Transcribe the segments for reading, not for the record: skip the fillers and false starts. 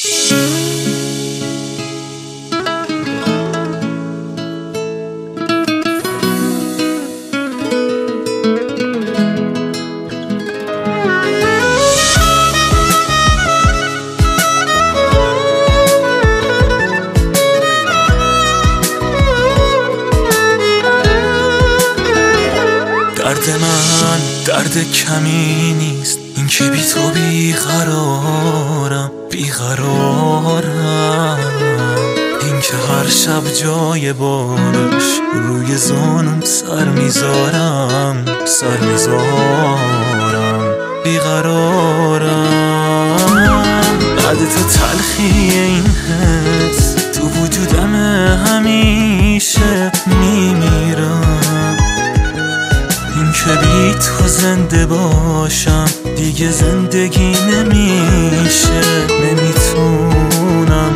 درد من درد کمی نیست، این که بی تو بیقرارم این که هر شب جای بارش روی زانم سر میذارم بیقرارم. بعد تو تلخی این حس تو وجودم همیشه میمیرم، این که بی تو زنده باشم دیگه زندگی نمیشه. نمیتونم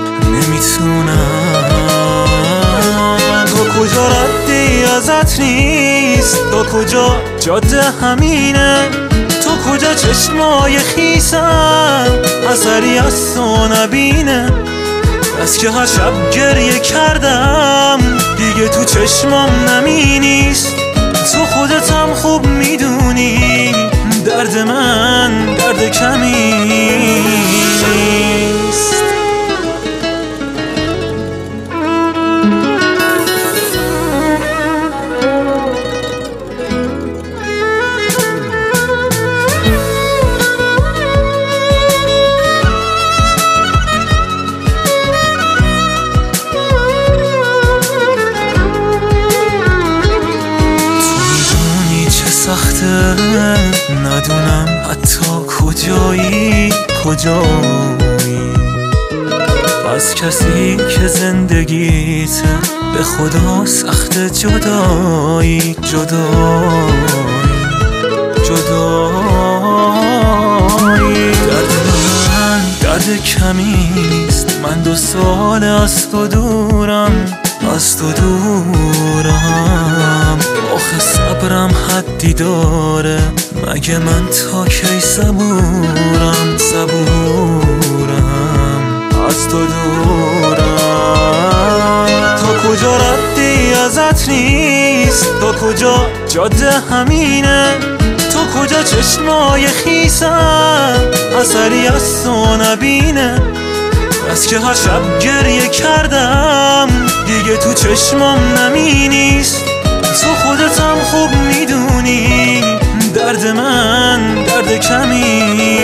تو کجا ردی ازت نیست، تو کجا جاده همینه، تو کجا چشمای خیسم اثری از تو نبینه. بس که هر شب گریه کردم دیگه تو چشمام نمی نیست. تو خودتم خوب میدونی درد من درد کمی نیست. سخته ندونم حتی کجایی از کسی که زندگیت به خدا سخته جدایی درد من درد کمی نیست، من 2 سال از تو دورم آخه صبرم حدی داره، مگه من تا کی صبورم از تو دورم. تا کجا ردی ازت نیست، تا کجا جاده همینه، تو کجا چشمای خیسم اثری از تو نبینه. بس که هر شب گریه کردم دیگه تو چشمام نمی نیست. تو خودتم خوب میدونی درد من درد کمی